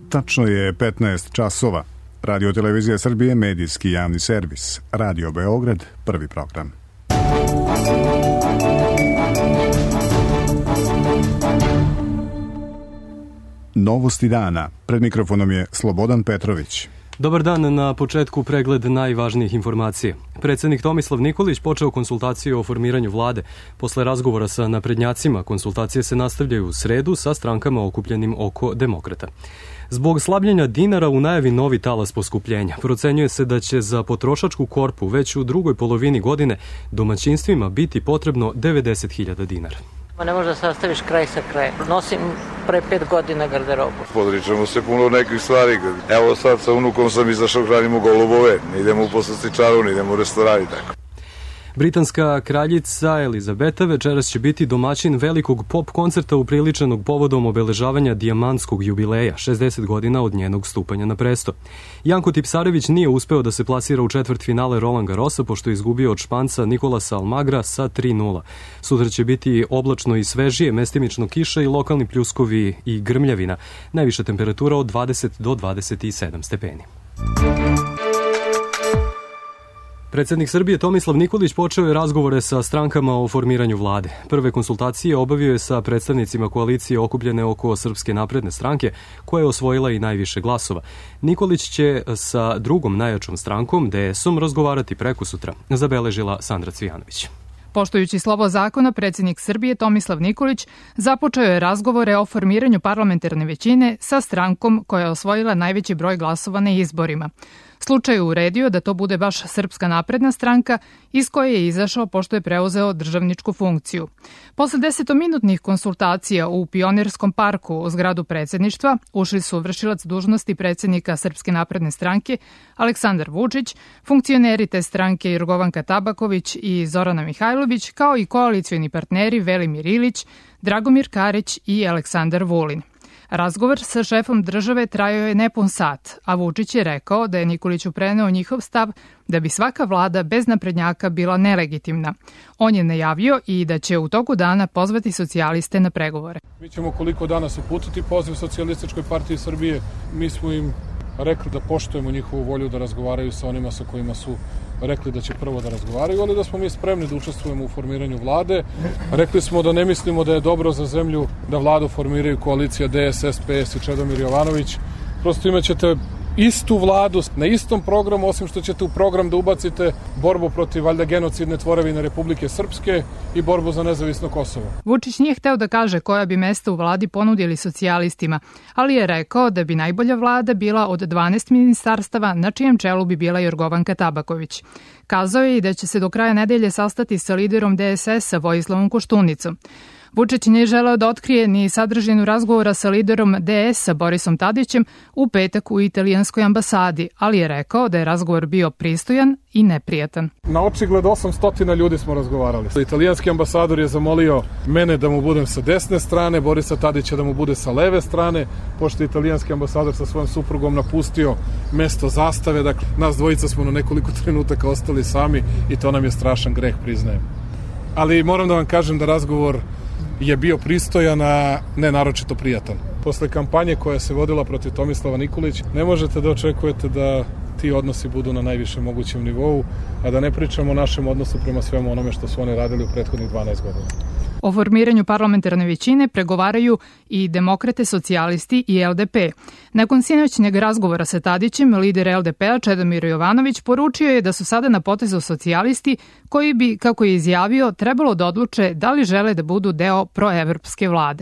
Tačno je 15 časova. Radio Televizija Srbije, medijski javni servis. Radio Beograd, prvi program. Novosti dana. Pred mikrofonom je Slobodan Petrović. Dobar dan, na početku pregled najvažnijih informacija. Predsednik Tomislav Nikolić počeo konsultacije o formiranju vlade. Posle razgovora sa naprednjacima, konsultacije se nastavljaju u sredu sa strankama okupljenim oko demokrata. Zbog slabljenja dinara u najavi novi talas poskupljenja. Procenjuje se da će za potrošačku korpu već u drugoj polovini godine domaćinstvima biti potrebno 90.000 dinara. Ne možeš da sastaviš kraj sa krajem. Nosim pre 5 godina garderobu. Podričemo se puno nekih stvari. Evo sad sa unukom sam izašao, hranimo golubove. Ne idemo u poslastičaru, ne idemo u restoran i tako. Britanska kraljica Elizabeta večeras će biti domaćin velikog pop koncerta upriličenog povodom obeležavanja dijamantskog jubileja, 60 godina od njenog stupanja na presto. Janko Tipsarević nije uspeo da se plasira u četvrtfinale Roland Garrosa pošto je izgubio od Španca Nikolasa Almagra sa 3:0. Sutra će biti oblačno i svežije, mestimično kiša i lokalni pljuskovi i grmljavina. Najviša temperatura od 20 do 27 stepeni. Predsednik Srbije Tomislav Nikolić počeo je razgovore sa strankama o formiranju vlade. Prve konsultacije obavio je sa predstavnicima koalicije okupljene oko Srpske napredne stranke, koja je osvojila i najviše glasova. Nikolić će sa drugom najjačom strankom, DS-om, razgovarati prekosutra, zabeležila Sandra Cvijanović. Poštujući slovo zakona, predsednik Srbije Tomislav Nikolić započeo je razgovore o formiranju parlamentarne većine sa strankom koja je osvojila najveći broj glasova na izborima. Slučaj je uredio da to bude baš Srpska napredna stranka iz koje je izašao pošto je preuzeo državničku funkciju. Posle 10-minutnih konsultacija u Pionirskom parku u zgradu predsedništva ušli su vršilac dužnosti predsednika Srpske napredne stranke Aleksandar Vučić, funkcioneri te stranke Jorgovanka Tabaković i Zorana Mihajlović, kao i koalicioni partneri Velimir Ilić, Dragomir Karić i Aleksandar Vulin. Razgovor sa šefom države trajao je nepun sat, a Vučić je rekao da je Nikoliću preneo njihov stav da bi svaka vlada bez naprednjaka bila nelegitimna. On je najavio i da će u toku dana pozvati socijaliste na pregovore. Mi ćemo koliko danas uputiti poziv Socijalističkoj partiji Srbije. Mi smo im rekli da poštujemo njihovu volju da razgovaraju sa onima sa kojima su rekli da će prvo da razgovaraju, ali da smo mi spremni da učestvujemo u formiranju vlade. Rekli smo da ne mislimo da je dobro za zemlju da vladu formiraju koalicija DSS, PS i Čedomir Jovanović. Prosto imaćete istu vladu na istom programu, osim što ćete u program da ubacite borbu protiv valjda genocidne tvorevine Republike Srpske i borbu za nezavisno Kosovo. Vučić nije hteo da kaže koja bi mesta u vladi ponudili socijalistima, ali je rekao da bi najbolja vlada bila od 12 ministarstava na čijem čelu bi bila Jorgovanka Tabaković. Kazao je i da će se do kraja nedelje sastati sa liderom DSS-a Vojislavom Koštunicom. Vučić nije želeo da otkrije ni sadržinu razgovora sa liderom DS-a Borisom Tadićem u petak u italijanskoj ambasadi, ali je rekao da je razgovor bio pristojan i neprijatan. Na očigled 800 ljudi smo razgovarali. Italijanski ambasador je zamolio mene da mu budem sa desne strane, Borisa Tadića da mu bude sa leve strane, pošto je italijanski ambasador sa svojom suprugom napustio mesto zastave. Dakle, nas dvojica smo na nekoliko trenutaka ostali sami i to nam je strašan greh, priznajem. Ali moram da vam kažem da razgovor je bio pristojan, a ne naročito prijatan. Posle kampanje koja se vodila protiv Tomislava Nikolića, ne možete da očekujete da ti odnosi budu na najvišem mogućem nivou, a da ne pričamo o našem odnosu prema svemu onome što su oni radili u prethodnih 12 godina. O formiranju parlamentarne većine pregovaraju i demokrate, socijalisti i LDP. Nakon sinoćnjeg razgovora sa Tadićem, lider LDP-a Čedomir Jovanović poručio je da su sada na potezu socijalisti koji bi, kako je izjavio, trebalo da odluče da li žele da budu deo proevropske vlade.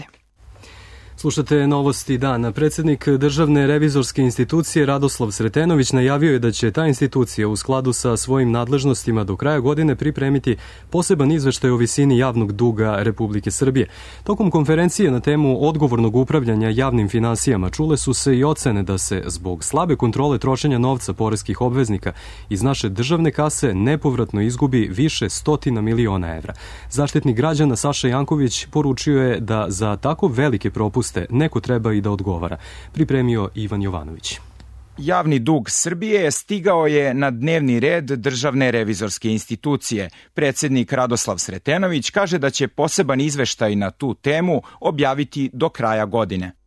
Slušate Novosti dana. Predsednik Državne revizorske institucije Radoslav Sretenović najavio je da će ta institucija u skladu sa svojim nadležnostima do kraja godine pripremiti poseban izveštaj o visini javnog duga Republike Srbije. Tokom konferencije na temu odgovornog upravljanja javnim finansijama čule su se i ocene da se zbog slabe kontrole trošenja novca poreskih obveznika iz naše državne kase nepovratno izgubi više stotina miliona evra. Zaštitnik građana Saša Janković poručio je da za tako velike propuste neko treba i da odgovara. Pripremio Ivan Jovanović. Javni dug Srbije stigao je na dnevni red Državne revizorske institucije. Predsednik Radoslav Sretenović kaže da će poseban izveštaj na tu temu objaviti do kraja godine.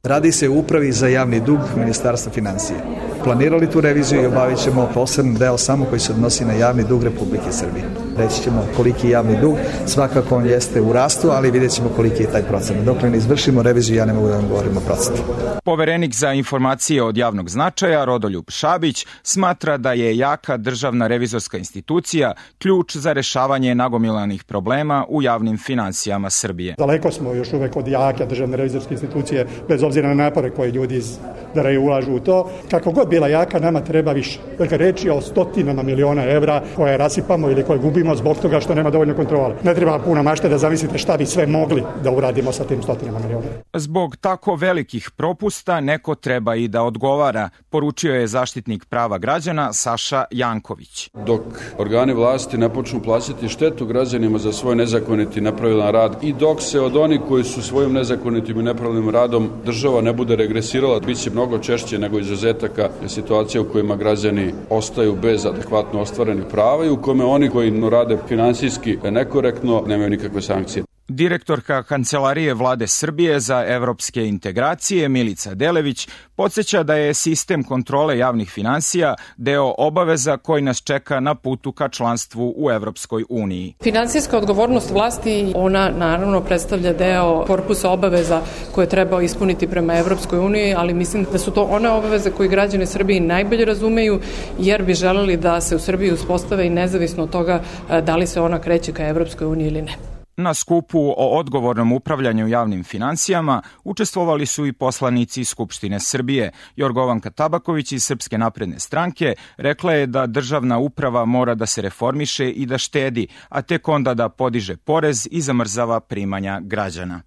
Radi se u upravi za javni dug Ministarstva finansija. Planirali tu reviziju i obavit ćemo poseban deo samo koji se odnosi na javni dug Republike Srbije. Reći ćemo koliki je javni dug, svakako on jeste u rastu, ali vidjet ćemo koliki je taj procenat. Dok ne izvršimo reviziju, ja ne mogu da vam govorim o procentu. Poverenik za informacije od javnog značaja Rodoljub Šabić smatra da je jaka državna revizorska institucija ključ za rešavanje nagomilanih problema u javnim finansijama Srbije. Daleko smo još uvek od jake državne revizorske institucije, bez obzira na napore koje ljudi izdaraju ulažu u to. Kako god bila jaka, nama treba više. Dakle, reč je o stotinama miliona evra koje rasipamo ili koje gubimo zbog toga što nema dovoljno kontrole. Ne treba puno mašte da zamislite šta bi sve mogli da uradimo sa tim stotinama miliona. Zbog tako velikih propusta neko treba i da odgovara, poručio je zaštitnik prava građana Saša Janković. Dok organi vlasti ne počnu plaćati štetu građanima za svoj nezakoniti nepravilan rad i dok se od onih koji su svojim nezakonitim i nepravilnim radom država ne bude regresirala, bit će mnogo češće nego izuzetaka situacija u kojima građani ostaju bez adekvatno ostvarenih prava i u kome oni koji rade finansijski nekorektno nemaju nikakve sankcije. Direktorka Kancelarije Vlade Srbije za evropske integracije Milica Delević podsjeća da je sistem kontrole javnih finansija deo obaveza koji nas čeka na putu ka članstvu u Evropskoj uniji. Finansijska odgovornost vlasti, ona naravno predstavlja deo korpusa obaveza koje treba ispuniti prema Evropskoj uniji, ali mislim da su to one obaveze koje građani Srbije najbolje razumeju, jer bi želeli da se u Srbiji uspostave i nezavisno od toga da li se ona kreće ka Evropskoj uniji ili ne. Na skupu o odgovornom upravljanju javnim finansijama učestvovali su i poslanici Skupštine Srbije. Jorgovanka Tabaković iz Srpske napredne stranke rekla je da državna uprava mora da se reformiše i da štedi, a tek onda da podiže porez i zamrzava primanja građana.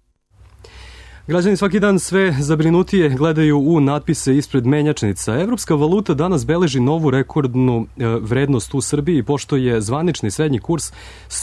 Građani svaki dan sve zabrinutije gledaju u natpise ispred menjačnica. Evropska valuta danas beleži novu rekordnu vrednost u Srbiji, pošto je zvanični srednji kurs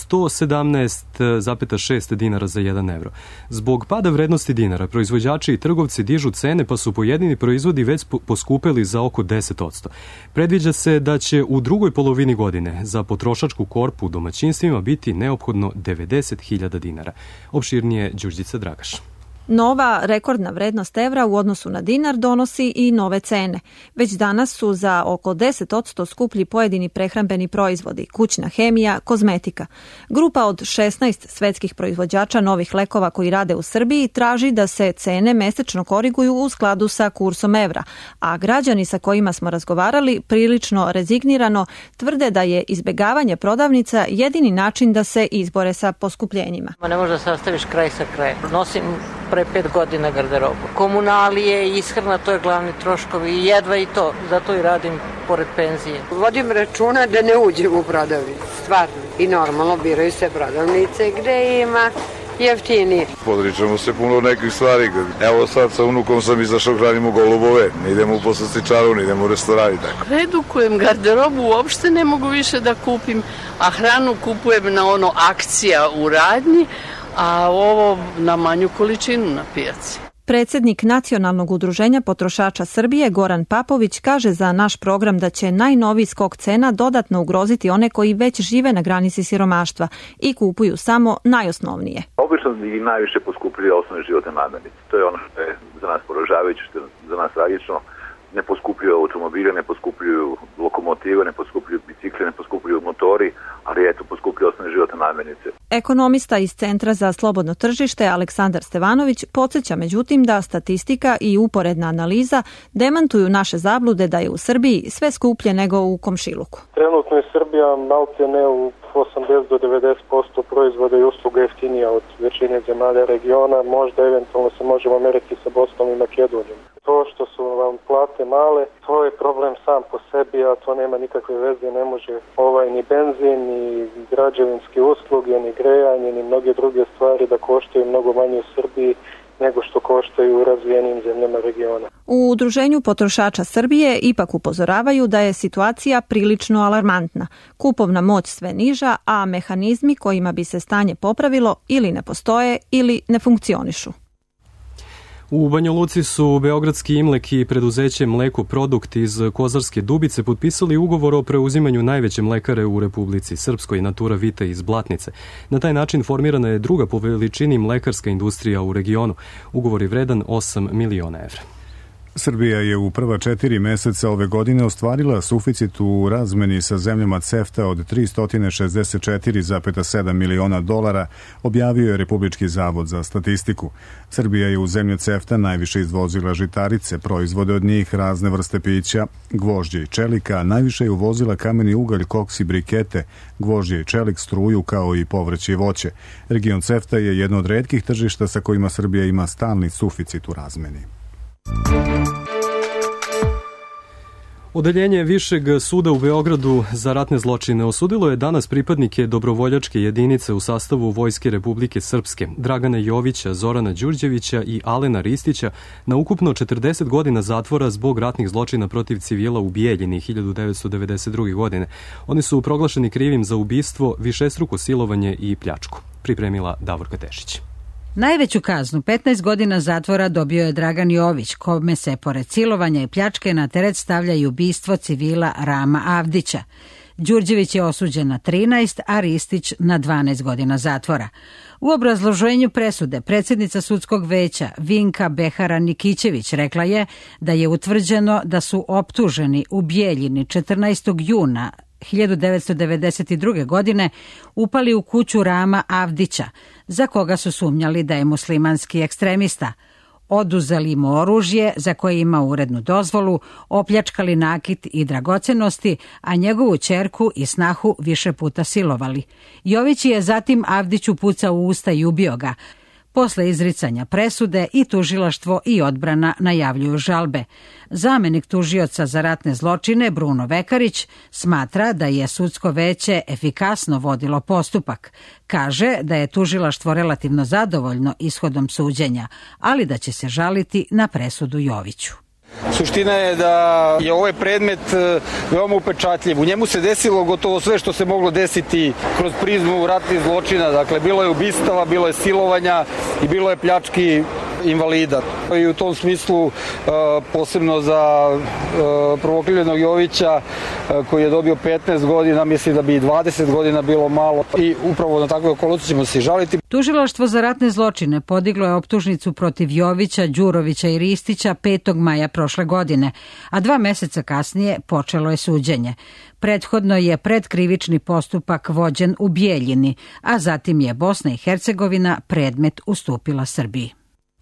117,6 dinara za 1 evro. Zbog pada vrednosti dinara, proizvođači i trgovci dižu cene, pa su pojedini proizvodi već poskupeli za oko 10%. Predviđa se da će u drugoj polovini godine za potrošačku korpu u domaćinstvima biti neophodno 90.000 dinara. Opširnije Đurđica Dragaš. Nova rekordna vrednost evra u odnosu na dinar donosi i nove cene. Već danas su za oko 10% skuplji pojedini prehrambeni proizvodi, kućna hemija, kozmetika. Grupa od 16 svetskih proizvođača novih lekova koji rade u Srbiji traži da se cene mesečno koriguju u skladu sa kursom evra, a građani sa kojima smo razgovarali prilično rezignirano tvrde da je izbegavanje prodavnica jedini način da se izbore sa poskupljenjima. Ne možeš da sastaviš kraj sa krajem. Nosim pre 5 godina garderobu. Komunalije, ishrana, to je glavni troškovi i jedva i to, zato i radim pored penzije. Vodim računa da ne uđem u prodavnicu, stvarno. I normalno biraju se prodavnice gde ima jeftinije. Podričemo se puno nekih stvari. Evo sad sa unukom sam izašao, hranimo golubove, ne idemo u poslastičaru, ne idemo u restoran i tako. Redukujem garderobu, uopšte ne mogu više da kupim, a hranu kupujem na ono akcija u radnji, a ovo na manju količinu na pijaci. Predsjednik Nacionalnog udruženja potrošača Srbije Goran Papović kaže za naš program da će najnoviji skok cena dodatno ugroziti one koji već žive na granici siromaštva i kupuju samo najosnovnije. Obično i najviše poskupljuju osnovne životne namirnice. To je ono što je za nas poražavajuće, što je za nas tragično. Ne poskupljuju automobile, ne poskupljuju lokomotive, ne poskupljuju bicikle, ne poskupljuju motori, ali eto, poskupljuju osnovne životne namirnice. Ekonomista iz Centra za slobodno tržište Aleksandar Stevanović podsjeća međutim da statistika i uporedna analiza demantuju naše zablude da je u Srbiji sve skuplje nego u komšiluku. Trenutno je Srbija maltene u 80 do 90% proizvoda i usluga jeftinija od većine zemalja regiona, možda eventualno se možemo meriti sa Bosnom i Makedonijom. To što su vam plate male, to je problem sam po sebi, a to nema nikakve veze, ne može ni benzin, ni građevinske usluge, ni grejanje, ni mnoge druge stvari da koštaju mnogo manje u Srbiji nego što koštaju u razvijenim zemljama regiona. U Udruženju potrošača Srbije ipak upozoravaju da je situacija prilično alarmantna. Kupovna moć sve niža, a mehanizmi kojima bi se stanje popravilo ili ne postoje ili ne funkcionišu. U Banja Luci su Beogradski Imlek i preduzeće Mleko Produkt iz Kozarske Dubice potpisali ugovor o preuzimanju najveće mlekare u Republici Srpskoj, Natura Vita iz Blatnice. Na taj način formirana je druga po veličini mlekarska industrija u regionu. Ugovor je vredan 8 miliona evra. Srbija je u prva 4 meseca ove godine ostvarila suficit u razmeni sa zemljama CEFTA od 364,7 miliona dolara, objavio je Republički zavod za statistiku. Srbija je u zemlje CEFTA najviše izvozila žitarice, proizvode od njih, razne vrste pića, gvožđe i čelika, najviše je uvozila kameni ugalj, koks i brikete, gvožđe i čelik, struju kao i povrće i voće. Region CEFTA je jedno od retkih tržišta sa kojima Srbija ima stalni suficit u razmeni. Odeljenje Višeg suda u Beogradu za ratne zločine osudilo je danas pripadnike dobrovoljačke jedinice u sastavu Vojske Republike Srpske, Dragana Jovića, Zorana Đurđevića i Alena Ristića na ukupno 40 godina zatvora zbog ratnih zločina protiv civila u Bijeljini 1992. godine. Oni su proglašeni krivim za ubistvo, višestruko silovanje i pljačku. Pripremila Davorka Tešić. Najveću kaznu, 15 godina zatvora, dobio je Dragan Jović, kome se pored silovanja i pljačke na teret stavlja i ubistvo civila Rama Avdića. Đurđević je osuđen na 13, a Ristić na 12 godina zatvora. U obrazloženju presude predsjednica sudskog veća Vinka Behara Nikićević rekla je da je utvrđeno da su optuženi u Bijeljini 14. juna 1992. godine upali u kuću Rama Avdića, za koga su sumnjali da je muslimanski ekstremista. Oduzeli mu oružje za koje ima urednu dozvolu, opljačkali nakit i dragocenosti, a njegovu ćerku i snahu više puta silovali. Jović je zatim Avdiću pucao u usta i ubio ga. Posle izricanja presude i tužilaštvo i odbrana najavljuju žalbe. Zamenik tužioca za ratne zločine Bruno Vekarić smatra da je sudsko veće efikasno vodilo postupak. Kaže da je tužilaštvo relativno zadovoljno ishodom suđenja, ali da će se žaliti na presudu Joviću. Suština je da je ovaj predmet veoma upečatljiv. U njemu se desilo gotovo sve što se moglo desiti kroz prizmu ratnih zločina. Dakle, bilo je ubistava, bilo je silovanja i bilo je pljački invalida. I u tom smislu, posebno za prvokrivljenog Jovića, koji je dobio 15 godina, mislim da bi i 20 godina bilo malo. I upravo na takve okolnosti ćemo se žaliti. Tužilaštvo za ratne zločine podiglo je optužnicu protiv Jovića, Đurovića i Ristića 5. maja prošle godine, a 2 meseca kasnije počelo je suđenje. Prethodno je predkrivični postupak vođen u Bijeljini, a zatim je Bosna i Hercegovina predmet ustupila Srbiji.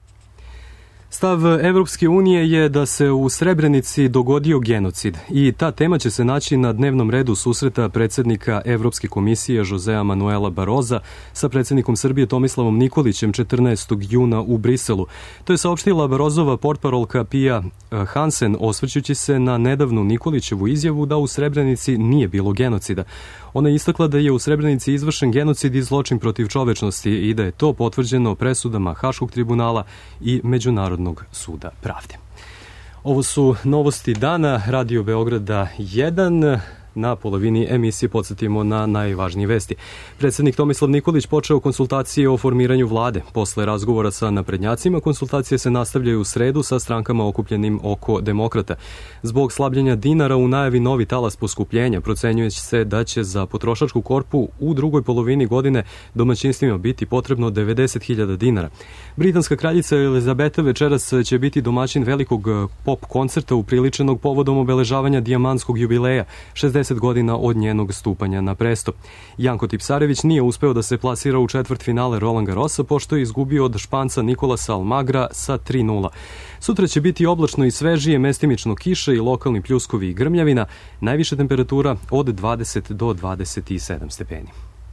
Stav Evropske unije je da se u Srebrenici dogodio genocid i ta tema će se naći na dnevnom redu susreta predsjednika Evropske komisije Josea Manuela Baroza sa predsjednikom Srbije Tomislavom Nikolićem 14. juna u Briselu. To je saopštila Barozova portparolka Pia Hansen, osvrćući se na nedavnu Nikolićevu izjavu da u Srebrenici nije bilo genocida. Ona je istakla da je u Srebrenici izvršen genocid i zločin protiv čovečnosti i da je to potvrđeno presudama Haškog tribunala i Međunarodnog suda pravde. Ovo su novosti dana, Radio Beograda 1. Na polovini emisije podsjetimo na najvažnije vesti. Predsjednik Tomislav Nikolić počeo konsultacije o formiranju vlade. Posle razgovora sa naprednjacima, konsultacije se nastavljaju u sredu sa strankama okupljenim oko demokrata. Zbog slabljenja dinara u najavi novi talas poskupljenja, procenjuje se da će za potrošačku korpu u drugoj polovini godine domaćinstvima biti potrebno 90.000 dinara. Britanska kraljica Elizabeta večeras će biti domaćin velikog pop koncerta upriličenog povodom obeležavanja dijamantskog jubileja, 60 godina od njenog stupanja na presto. Janko Tipsarević nije uspeo da se plasira u četvrtfinale Roland Garrosa, pošto je izgubio od Španca Nikolasa Almagra sa 3:0. Sutra će biti oblačno i svežije, mestimično kiše i lokalni pljuskovi i grmljavina, najviša temperatura od 20 do 27 stepeni.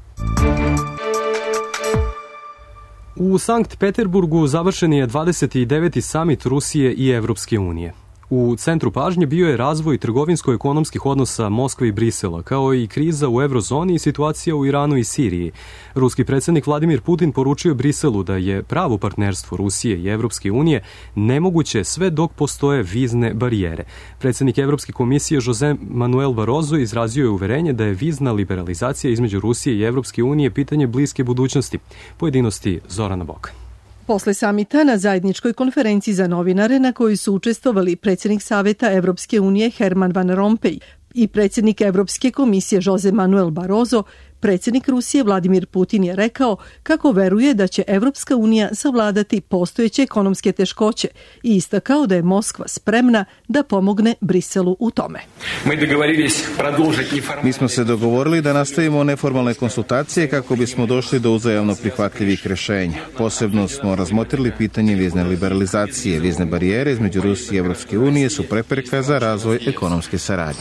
U Sankt Peterburgu završen je 29. samit Rusije i Evropske unije. U centru pažnje bio je razvoj trgovinsko-ekonomskih odnosa Moskve i Brisela, kao i kriza u eurozoni i situacija u Iranu i Siriji. Ruski predsjednik Vladimir Putin poručio Briselu da je pravo partnerstvo Rusije i Evropske unije nemoguće sve dok postoje vizne barijere. Predsjednik Evropske komisije Jose Manuel Barroso izrazio je uverenje da je vizna liberalizacija između Rusije i Evropske unije pitanje bliske budućnosti. Pojedinosti Zorana Boka. Posle samita na zajedničkoj konferenciji za novinare na kojoj su učestvovali predsjednik Saveta Evropske unije Herman Van Rompuy i predsjednik Evropske komisije Jose Manuel Barroso, predsjednik Rusije Vladimir Putin je rekao kako veruje da će Evropska unija savladati postojeće ekonomske teškoće i istakao da je Moskva spremna da pomogne Briselu u tome. Mi smo se dogovorili da nastavimo neformalne konsultacije kako bismo došli do uzajamno prihvatljivih rješenja. Posebno smo razmotrili pitanje vizne liberalizacije. Vizne barijere između Rusije i Evropske unije su prepreka za razvoj ekonomske saradnje.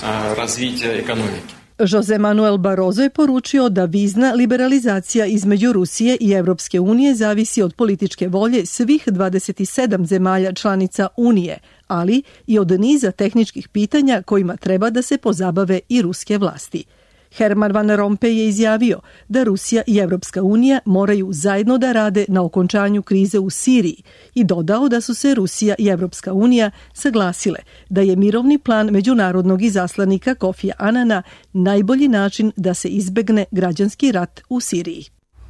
Jose Manuel Barroso je poručio da vizna liberalizacija između Rusije i Evropske unije zavisi od političke volje svih 27 zemalja članica Unije, ali i od niza tehničkih pitanja kojima treba da se pozabave i ruske vlasti. Herman Van Rompuy je izjavio da Rusija i Evropska unija moraju zajedno da rade na okončanju krize u Siriji i dodao da su se Rusija i Evropska unija saglasile da je mirovni plan međunarodnog izaslanika Kofija Anana najbolji način da se izbegne građanski rat u Siriji.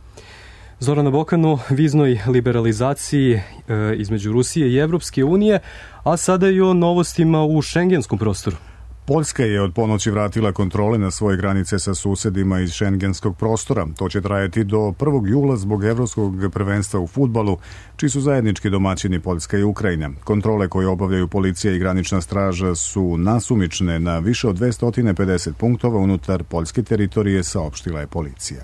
Zorana Bokanu, viznoj liberalizaciji između Rusije i Evropske unije, a sada i o novostima u šengenskom prostoru. Poljska je od ponoći vratila kontrole na svoje granice sa susedima iz šengenskog prostora. To će trajati do 1. jula zbog evropskog prvenstva u fudbalu, čiji su zajednički domaćini Poljska i Ukrajina. Kontrole koje obavljaju policija i granična straža su nasumične na više od 250 punktova unutar poljske teritorije, saopštila je policija.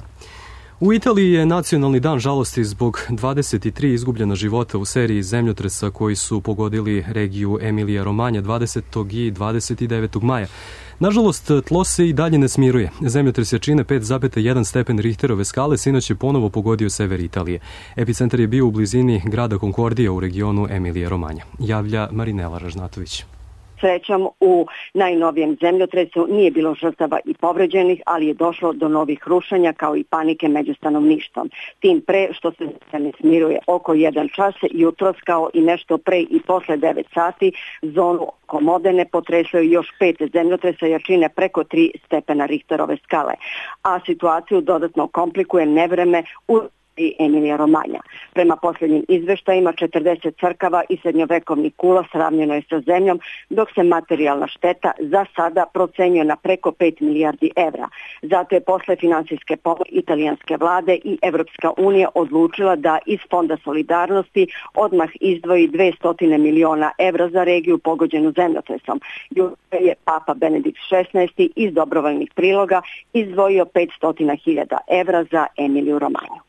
U Italiji je nacionalni dan žalosti zbog 23 izgubljena života u seriji zemljotresa koji su pogodili regiju Emilija Romanja 20. i 29. maja. Nažalost, tlo se i dalje ne smiruje. Zemljotres jačine 5,1 stepen Richterove skale sinoć je ponovo pogodio sever Italije. Epicentar je bio u blizini grada Konkordija u regionu Emilija Romanja. Javlja Marinela Ražnatović. Srećom, u najnovijem zemljotresu nije bilo žrtava i povređenih, ali je došlo do novih rušenja kao i panike među stanovništvom. Tim pre što se ne smiruje oko 1 čas, jutros kao i nešto pre i posle 9 sati, zonu oko Modene potresao još 5 zemljotresa jačine preko 3 stepena Richterove skale. A situaciju dodatno komplikuje nevreme u Emilija Romanja. Prema posljednjim izveštajima 40 crkava i srednjovekovnih kula sravnjeno je sa zemljom, dok se materijalna šteta za sada procenjuje na preko 5 milijardi evra. Zato je posle finansijske pomoći italijanske vlade i Evropska unija odlučila da iz Fonda solidarnosti odmah izdvoji 200 miliona evra za regiju pogođenu zemljotresom. Juče je Papa Benedikt XVI iz dobrovoljnih priloga izdvojio 500.000 evra za Emiliju Romanju.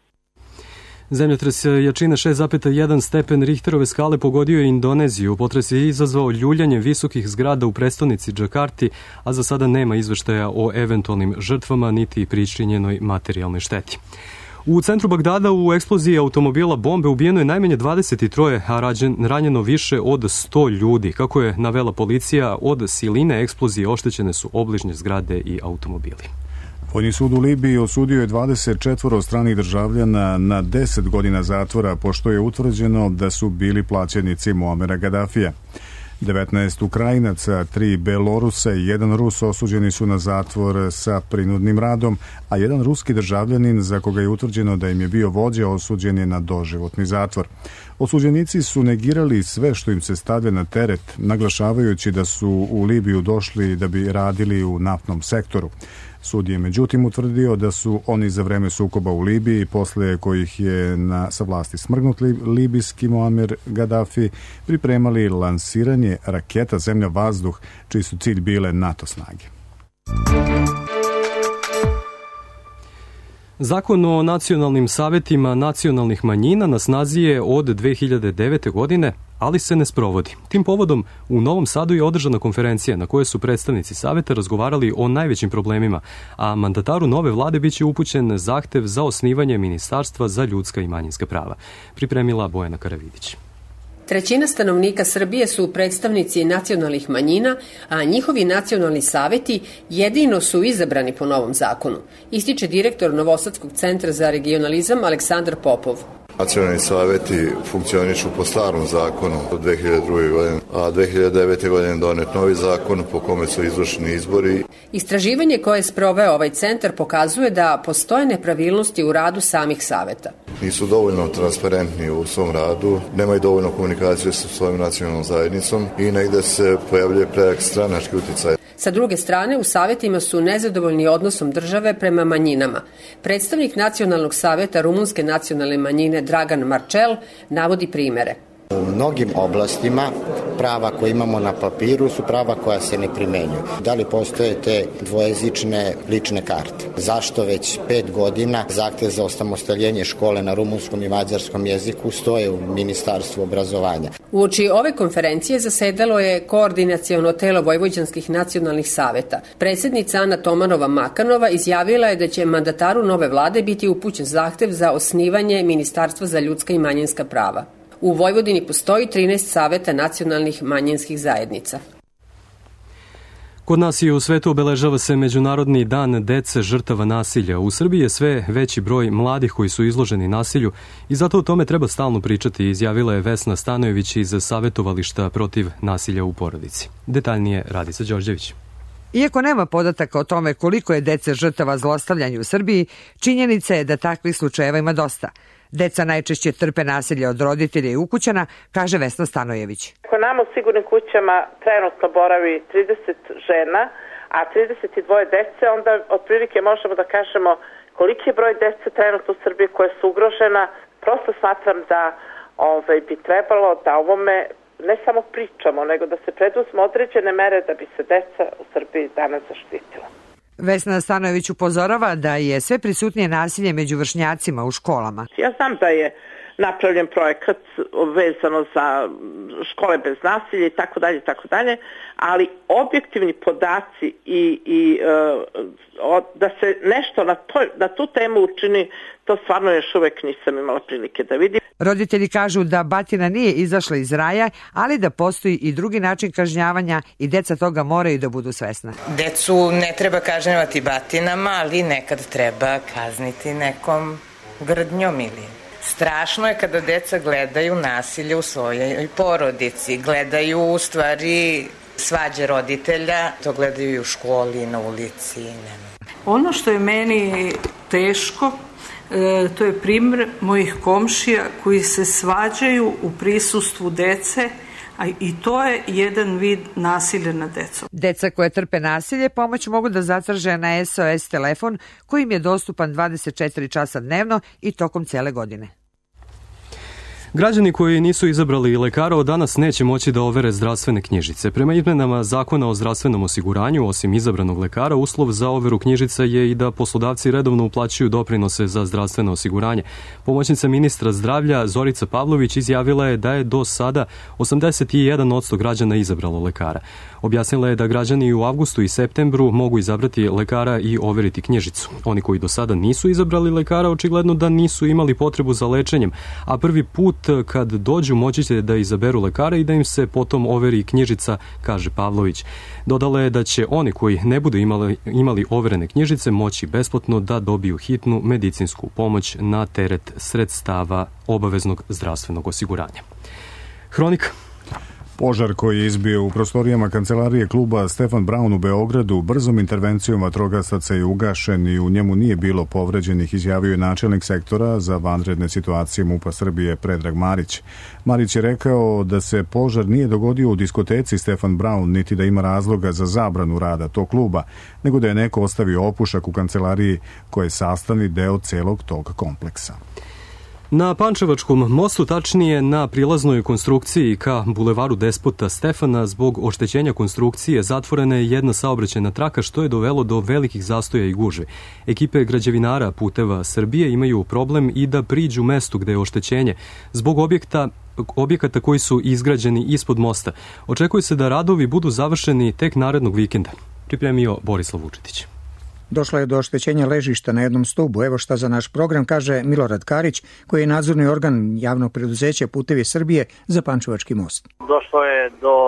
Zemljotres jačine 6,1 stepen Richterove skale pogodio je Indoneziju. Potres je izazvao ljuljanje visokih zgrada u prestonici Džakarti, a za sada nema izveštaja o eventualnim žrtvama niti pričinjenoj materijalnoj šteti. U centru Bagdada u eksploziji automobila bombe ubijeno je najmanje 23, a ranjeno više od 100 ljudi. Kako je navela policija, od siline eksplozije oštećene su obližnje zgrade i automobili. Vojni sud u Libiji osudio je 24 stranih državljana na 10 godina zatvora, pošto je utvrđeno da su bili plaćenici Muamera Gadafija. 19 Ukrajinaca, 3 Belorusa i 1 Rus osuđeni su na zatvor sa prinudnim radom, a 1 ruski državljanin za koga je utvrđeno da im je bio vođa osuđen je na doživotni zatvor. Osuđenici su negirali sve što im se stavlja na teret, naglašavajući da su u Libiju došli da bi radili u naftnom sektoru. Sud je međutim utvrdio da su oni za vreme sukoba u Libiji, posle kojih je sa vlasti smrgnut libijski Muamer Gaddafi, pripremali lansiranje raketa zemlja-vazduh, čiji su cilj bile NATO snage. Zakon o nacionalnim savetima nacionalnih manjina na snazi je od 2009. godine, ali se ne sprovodi. Tim povodom u Novom Sadu je održana konferencija na kojoj su predstavnici saveta razgovarali o najvećim problemima, a mandataru nove vlade biće upućen zahtev za osnivanje Ministarstva za ljudska i manjinska prava. Pripremila Bojana Karavidić. Trećina stanovnika Srbije su predstavnici nacionalnih manjina, a njihovi nacionalni saveti jedino su izabrani po novom zakonu, ističe direktor Novosadskog centra za regionalizam Aleksandar Popov. Nacionalni saveti funkcionišu po starom zakonu od 2002. godine, a 2009. godine donet novi zakon po kome su izvršeni izbori. Istraživanje koje je sproveo ovaj centar pokazuje da postoje nepravilnosti u radu samih saveta. Nisu dovoljno transparentni u svom radu, nemaju dovoljno komunikacije sa svojom nacionalnom zajednicom i negde se pojavljuje prejak stranački uticaj. Sa druge strane, u savetima su nezadovoljni odnosom države prema manjinama. Predstavnik Nacionalnog saveta rumunske nacionalne manjine Dragan Marčel navodi primere. U mnogim oblastima prava koje imamo na papiru su prava koja se ne primenjuju. Da li postoje te dvojezične lične karte? Zašto već 5 godina zahtev za osamostaljenje škole na rumunskom i mađarskom jeziku stoje u Ministarstvu obrazovanja? Uoči ove konferencije zasedalo je koordinaciono telo vojvođanskih nacionalnih saveta. Predsjednica Ana Tomanova Makanova izjavila je da će mandataru nove vlade biti upućen zahtev za osnivanje Ministarstva za ljudska i manjinska prava. U Vojvodini postoji 13 saveta nacionalnih manjinskih zajednica. Kod nas i u svetu obeležava se Međunarodni dan dece žrtava nasilja. U Srbiji je sve veći broj mladih koji su izloženi nasilju i zato o tome treba stalno pričati, izjavila je Vesna Stanojević iz Savetovališta protiv nasilja u porodici. Detaljnije Radica Đorđević. Iako nema podataka o tome koliko je dece žrtava zlostavljanja u Srbiji, činjenica je da takvih slučajeva ima dosta. Deca najčešće trpe nasilje od roditelja i ukućana, kaže Vesna Stanojević. Kod nama u sigurnim kućama trenutno boravi 30 žena, a 32 dece, onda otprilike možemo da kažemo koliki je broj dece trenutno u Srbiji koje su ugrožena. Prosto smatram da bi trebalo da ovome ne samo pričamo, nego da se preduzme određene mere da bi se deca u Srbiji danas zaštitila. Vesna Stanojević upozorava da je sve prisutnije nasilje među vršnjacima u školama. Ja znam da je napravljen projekat vezano za škole bez nasilja i tako dalje, ali objektivni podaci i da se nešto na tu temu učini, to stvarno još uvek nisam imala prilike da vidim. Roditelji kažu da batina nije izašla iz raja, ali da postoji i drugi način kažnjavanja i deca toga moraju da budu svesna. Decu ne treba kažnjavati batinama, ali nekad treba kazniti nekom grdnjom ili... Strašno je kada deca gledaju nasilje u svojoj porodici, gledaju u stvari svađe roditelja, to gledaju i u školi, na ulici. Ono što je meni teško, to je primjer mojih komšija koji se svađaju u prisustvu dece, i to je jedan vid nasilja nad decom. Deca koje trpe nasilje pomoć mogu da zatraže na SOS telefon koji im je dostupan 24 časa dnevno i tokom cele godine. Građani koji nisu izabrali lekara od danas neće moći da overe zdravstvene knjižice. Prema izmenama Zakona o zdravstvenom osiguranju, osim izabranog lekara, uslov za overu knjižica je i da poslodavci redovno uplaćuju doprinose za zdravstveno osiguranje. Pomoćnica ministra zdravlja Zorica Pavlović izjavila je da je do sada 81% građana izabralo lekara. Objasnila je da građani u avgustu i septembru mogu izabrati lekara i overiti knjižicu. Oni koji do sada nisu izabrali lekara očigledno da nisu imali potrebu za lečenjem, a prvi put kad dođu moći će da izaberu lekara i da im se potom overi knjižica, kaže Pavlović. Dodala je da će oni koji ne budu imali overene knjižice moći besplatno da dobiju hitnu medicinsku pomoć na teret sredstava obaveznog zdravstvenog osiguranja. Hronika. Požar koji je izbio u prostorijama kancelarije kluba Stefan Braun u Beogradu brzom intervencijom vatrogasaca je ugašen i u njemu nije bilo povređenih, izjavio je načelnik sektora za vanredne situacije MUP-a Srbije Predrag Marić. Marić je rekao da se požar nije dogodio u diskoteci Stefan Braun, niti da ima razloga za zabranu rada tog kluba, nego da je neko ostavio opušak u kancelariji koji je sastavni deo celog tog kompleksa. Na Pančevačkom mostu, tačnije na prilaznoj konstrukciji ka bulevaru Despota Stefana, zbog oštećenja konstrukcije zatvorena je jedna saobraćajna traka, što je dovelo do velikih zastoja i gužve. Ekipe građevinara Puteva Srbije imaju problem i da priđu mestu gde je oštećenje zbog objekata koji su izgrađeni ispod mosta. Očekuje se da radovi budu završeni tek narednog vikenda, pripremio Borislav Vučetić. Došlo je do oštećenja ležišta na jednom stubu. Evo šta za naš program kaže Milorad Karić, koji je nadzorni organ javnog preduzeća Putevi Srbije za Pančevački most. Došlo je do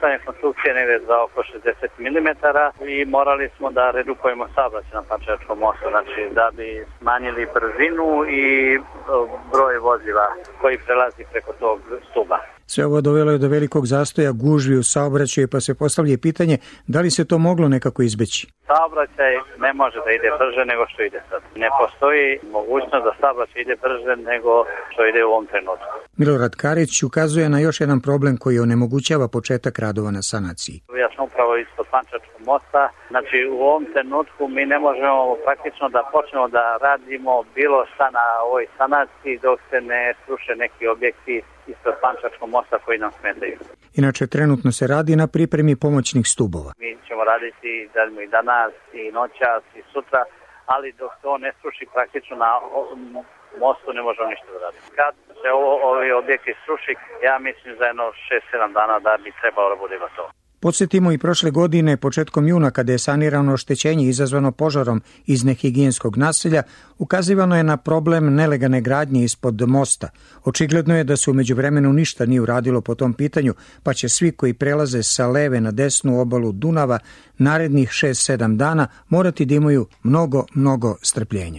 postavljanje konstrukcije negde za oko 60 mm i morali smo da redukujemo saobraćaj na Pančevačkom mostu, znači da bi smanjili brzinu i broj vozila koji prelazi preko tog stuba. Sve ovo dovelo je do velikog zastoja, gužvi u saobraćaju, pa se postavlja pitanje da li se to moglo nekako izbeći. Saobraćaj ne može da ide brže nego što ide sad. Ne postoji mogućnost da saobraćaj ide brže nego što ide u ovom trenutku. Milorad Karić ukazuje na još jedan problem koji onemogućava početak radova na sanaciji. Ja sam upravo ispod Pančevačkog mosta, znači u ovom trenutku mi ne možemo praktično da počnemo da radimo bilo šta na ovoj sanaciji dok se ne sruše neki objekti ispod Pančevačkog mosta koji nam smetaju. Inače, trenutno se radi na pripremi pomoćnih stubova. Mi ćemo raditi i danas, i noćas, i sutra, ali dok se on ne sruši praktično na mostu ne možemo ništa da radimo. Kad se ovi objekti sruši, ja mislim za jedno 6-7 dana da bi trebalo da bude gotovo. Podsjetimo i prošle godine, početkom juna, kada je sanirano oštećenje izazvano požarom iz nehigijenskog naselja, ukazivano je na problem nelegalne gradnje ispod mosta. Očigledno je da se u međuvremenu ništa nije uradilo po tom pitanju, pa će svi koji prelaze sa leve na desnu obalu Dunava narednih 6-7 dana morati da imaju mnogo strpljenja.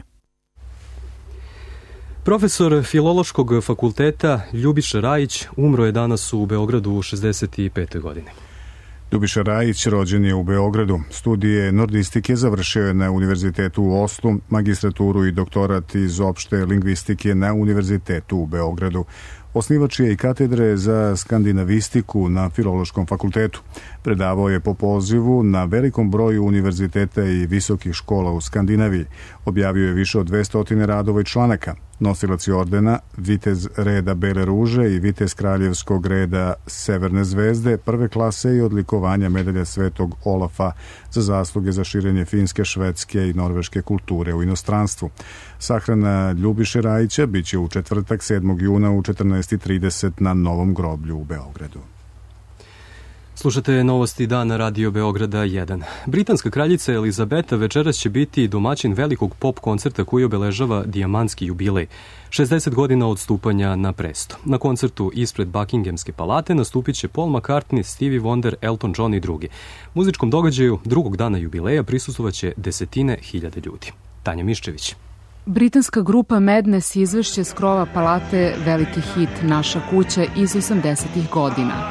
Profesor Filološkog fakulteta Ljubiša Rajić umro je danas u Beogradu u 65. godini. Ljubiša Rajić rođen je u Beogradu. Studije nordistike završio je na Univerzitetu u Oslu, magistraturu i doktorat iz opšte lingvistike na Univerzitetu u Beogradu. Osnivač je i katedre za skandinavistiku na Filološkom fakultetu. Predavao je po pozivu na velikom broju univerziteta i visokih škola u Skandinaviji. Objavio je više od 200 radova i članaka. Nosilac je ordena Vitez reda Bele ruže i Vitez kraljevskog reda Severne zvezde prve klase i odlikovanja medalja Svetog Olafa za zasluge za širenje finske, švedske i norveške kulture u inostranstvu. Sahrana Ljubiše Rajića biće u četvrtak 7. juna u 14:30 na Novom groblju u Beogradu. Slušate novosti dana Radio Beograda 1. Britanska kraljica Elizabeta večeras će biti domaćin velikog pop koncerta koji obeležava dijamantski jubilej, 60 godina od stupanja na presto. Na koncertu ispred Buckinghamske palate nastupit će Paul McCartney, Stevie Wonder, Elton John i drugi. Muzičkom događaju drugog dana jubileja prisustvovaće desetine hiljada ljudi. Tanja Miščević. Britanska grupa Madness izvešće s krova palate veliki hit Naša kuća iz 80-ih godina.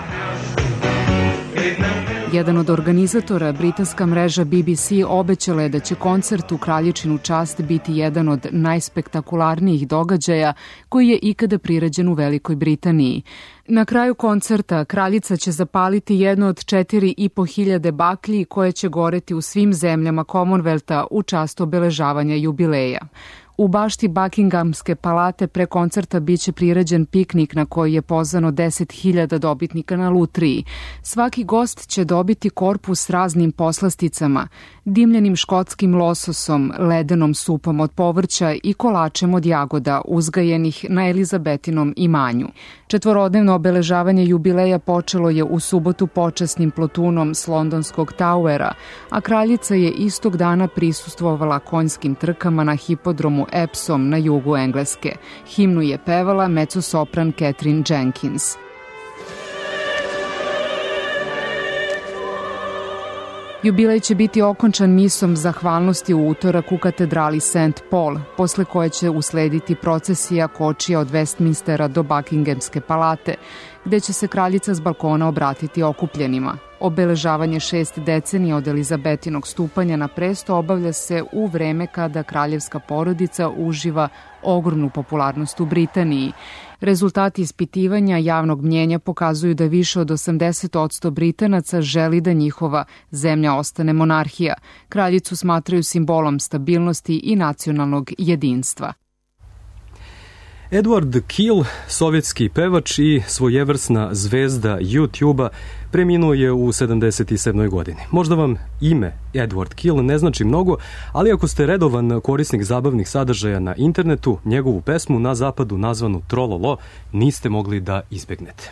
Jedan od organizatora, britanska mreža BBC, obećala je da će koncert u kraljičinu čast biti jedan od najspektakularnijih događaja koji je ikada priređen u Velikoj Britaniji. Na kraju koncerta kraljica će zapaliti jednu od 4.500 baklji koje će goreti u svim zemljama Commonwealtha u čast obeležavanja jubileja. U bašti Buckinghamske palate pre koncerta biće priređen piknik na koji je pozvano 10.000 dobitnika na lutriji. Svaki gost će dobiti korpus s raznim poslasticama, dimljenim škotskim lososom, ledenom supom od povrća i kolačem od jagoda uzgajenih na Elizabetinom imanju. Četvorodnevno obeležavanje jubileja počelo je u subotu počasnim plotunom s londonskog Towera, a kraljica je istog dana prisustvovala konjskim trkama na hipodromu Epsom na jugu Engleske. Himnu je pevala mezzo-sopran Catherine Jenkins. Jubilej će biti okončan misom zahvalnosti u utorak u katedrali St. Paul, posle koje će uslediti procesija kočija od Westminstera do Buckinghamske palate, gde će se kraljica s balkona obratiti okupljenima. Obeležavanje 6 decenija od Elizabetinog stupanja na presto obavlja se u vreme kada kraljevska porodica uživa ogromnu popularnost u Britaniji. Rezultati ispitivanja javnog mnjenja pokazuju da više od 80% Britanaca želi da njihova zemlja ostane monarhija. Kraljicu smatraju simbolom stabilnosti i nacionalnog jedinstva. Edward Kiel, sovjetski pevač i svojevrsna zvezda YouTube-a, preminuo je u 77. godini. Možda vam ime Edward Kiel ne znači mnogo, ali ako ste redovan korisnik zabavnih sadržaja na internetu, njegovu pesmu na zapadu nazvanu Trololo niste mogli da izbegnete.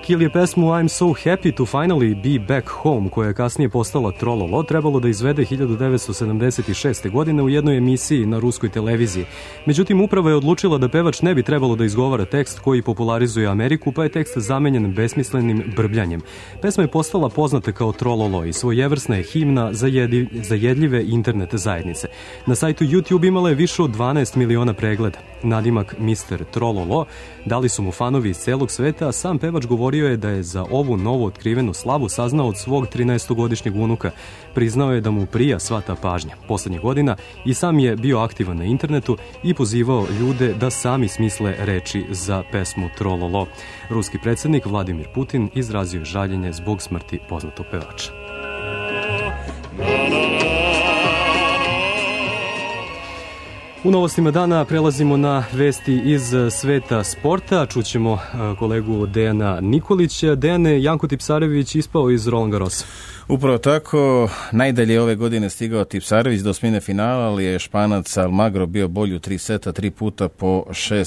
ili je pesmu I'm so happy to finally be back home, koja je kasnije postala Trololo, trebalo da izvede 1976. godine u jednoj emisiji na ruskoj televiziji. Međutim, uprava je odlučila da pevač ne bi trebalo da izgovara tekst koji popularizuje Ameriku, pa je tekst zamenjen besmislenim brbljanjem. Pesma je postala poznata kao Trololo i svojevrsna je himna za jedljive internet zajednice. Na sajtu YouTube imala je više od 12 miliona pregleda. Nadimak Mr. Trololo dali su mu fanovi iz celog sveta, a sam pevač govorio je da je za ovu novo otkrivenu slavu saznao od svog 13-godišnjeg unuka. Priznao je da mu prija sva ta pažnja. Poslednjih godina i sam je bio aktivan na internetu i pozivao ljude da sami smisle reči za pesmu Trololo. Ruski predsjednik Vladimir Putin izrazio žaljenje zbog smrti poznatog pevača. U novostima dana prelazimo na vesti iz sveta sporta. Čućemo kolegu Dejana Nikolića. Dejane, Janko Tipsarević ispao iz Roland Garrosa. Upravo tako, najdalje ove godine stigao Tipsarević do osmine finala, ali je Španac Almagro bio bolji u 3 seta, 3 puta po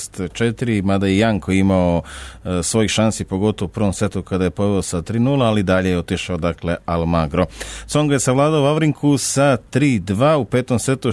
6-4, mada i Janko imao svojih šansi, pogotovo u prvom setu kada je poveo sa 3-0, ali dalje je otišao dakle Almagro. Tsonga je savladao Vavrinku sa 3-2 u petom setu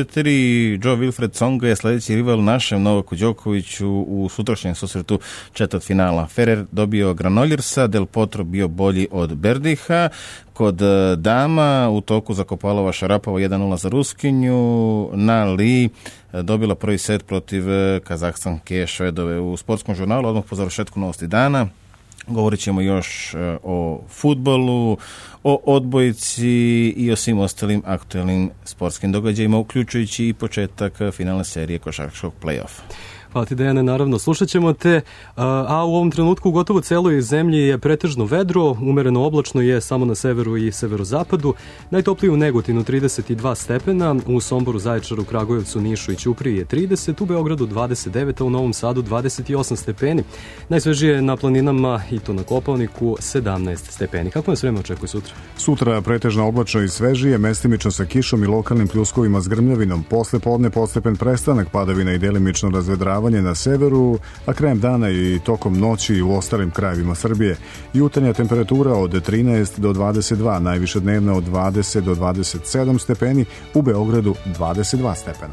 6-4. Joe Wilfred Tsonga je sledeći rival našem Novaku Đokoviću u sutrašnjem susretu četvrtfinala. Ferrer dobio Granoljersa, Del Potro bio bolji od Berdiha. Kod dama u toku Zakopalova Šarapova 1-0 za Ruskinju, Na Li dobila prvi set protiv Kazahstanke Švedove. U sportskom žurnalu odmah po završetku novosti dana govorit ćemo još o fudbalu, o odbojci i o svim ostalim aktuelnim sportskim događajima, uključujući i početak finalne serije košarkaškog play-offa. Hvala ti, Dejane, naravno, slušat ćemo te, a u ovom trenutku gotovo celoj zemlji je pretežno vedro, umereno oblačno je samo na severu i severozapadu, najtoplije u Negotinu 32 stepena, u Somboru, Zaječaru, Kragujevcu, Nišu i Ćupriji je 30, u Beogradu 29, a u Novom Sadu 28 stepeni, najsvežije na planinama i to na Kopaoniku 17 stepeni. Kako nas vreme očekuje sutra? Sutra pretežno oblačno i svežije, mestimično sa kišom i lokalnim pljuskovima s grmljavinom, posle podne postepen prestanak padavina i delimično razvedravanje na severu, a krajem dana i tokom noći u ostalim krajevima Srbije. Jutarnja temperatura od 13 do 22, najviše dnevna od 20 do 27 stepeni, u Beogradu 22 stepena.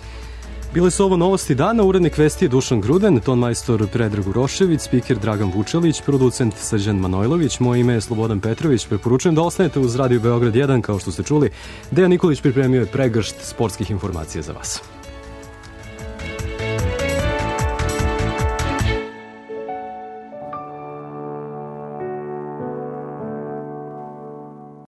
Bile su ovo novosti dana, urednik vesti je Dušan Gruden, tonmajstor Predrag Urošević, spiker Dragan Vučelić, producent Srđan Manojlović, moje ime je Slobodan Petrović, preporučujem da ostanete uz Radio Beograd 1, kao što ste čuli. Dejan Nikolić pripremio je pregršt sportskih informacija za vas.